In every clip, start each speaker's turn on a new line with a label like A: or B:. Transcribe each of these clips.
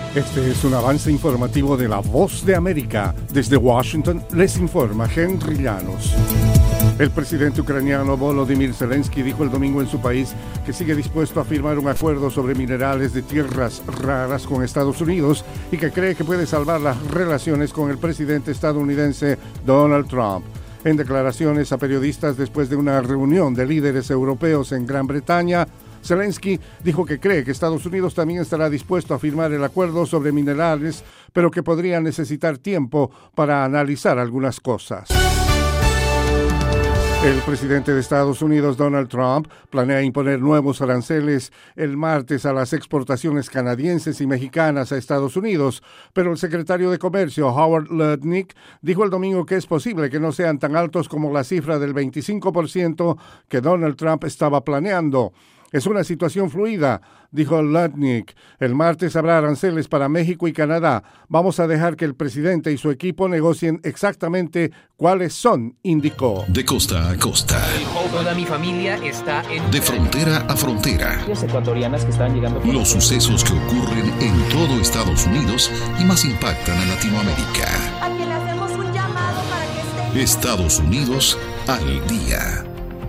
A: Este es un avance informativo de La Voz de América. Desde Washington les informa Henry Llanos. El presidente ucraniano Volodymyr Zelensky dijo el domingo en su país que sigue dispuesto a firmar un acuerdo sobre minerales de tierras raras con Estados Unidos y que cree que puede salvar las relaciones con el presidente estadounidense Donald Trump. En declaraciones a periodistas después de una reunión de líderes europeos en Gran Bretaña, Zelensky dijo que cree que Estados Unidos también estará dispuesto a firmar el acuerdo sobre minerales, pero que podría necesitar tiempo para analizar algunas cosas. El presidente de Estados Unidos, Donald Trump, planea imponer nuevos aranceles el martes a las exportaciones canadienses y mexicanas a Estados Unidos, pero el secretario de Comercio, Howard Lutnick, dijo el domingo que es posible que no sean tan altos como la cifra del 25% que Donald Trump estaba planeando. Es una situación fluida, dijo Lutnick. El martes habrá aranceles para México y Canadá. Vamos a dejar que el presidente y su equipo negocien exactamente cuáles son, indicó.
B: De costa a costa.
C: Toda mi familia está en...
B: De frontera a frontera.
C: Ecuatorianas que están llegando...
B: Los sucesos que ocurren en todo Estados Unidos y más impactan a Latinoamérica.
D: A quien le hacemos un llamado para que esté...
B: Estados Unidos al día.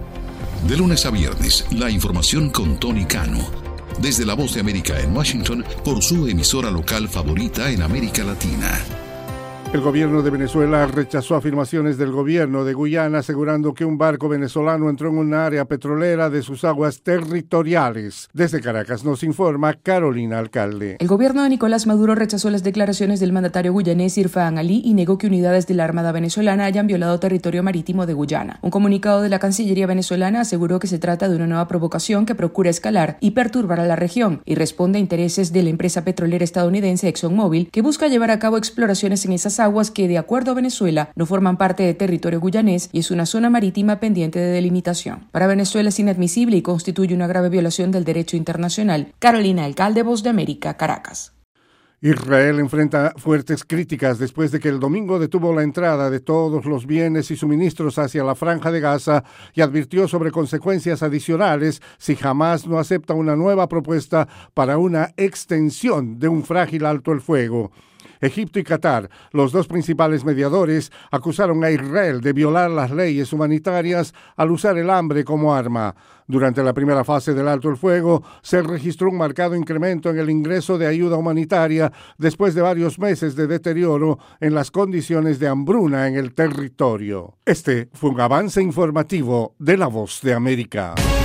B: De lunes a viernes, la información con Tony Cano. Desde La Voz de América en Washington, por su emisora local favorita en América Latina.
A: El gobierno de Venezuela rechazó afirmaciones del gobierno de Guyana asegurando que un barco venezolano entró en un área petrolera de sus aguas territoriales. Desde Caracas nos informa Carolina Alcalde.
E: El gobierno de Nicolás Maduro rechazó las declaraciones del mandatario guyanés Irfaan Ali y negó que unidades de la Armada venezolana hayan violado territorio marítimo de Guyana. Un comunicado de la Cancillería venezolana aseguró que se trata de una nueva provocación que procura escalar y perturbar a la región y responde a intereses de la empresa petrolera estadounidense ExxonMobil, que busca llevar a cabo exploraciones en esas aguas que, de acuerdo a Venezuela, no forman parte de territorio guyanés y es una zona marítima pendiente de delimitación. Para Venezuela es inadmisible y constituye una grave violación del derecho internacional. Carolina Alcalde, Voz de América, Caracas.
A: Israel enfrenta fuertes críticas después de que el domingo detuvo la entrada de todos los bienes y suministros hacia la Franja de Gaza y advirtió sobre consecuencias adicionales si Hamás no acepta una nueva propuesta para una extensión de un frágil alto el fuego. Egipto y Qatar, los dos principales mediadores, acusaron a Israel de violar las leyes humanitarias al usar el hambre como arma. Durante la primera fase del alto el fuego, se registró un marcado incremento en el ingreso de ayuda humanitaria después de varios meses de deterioro en las condiciones de hambruna en el territorio. Este fue un avance informativo de La Voz de América.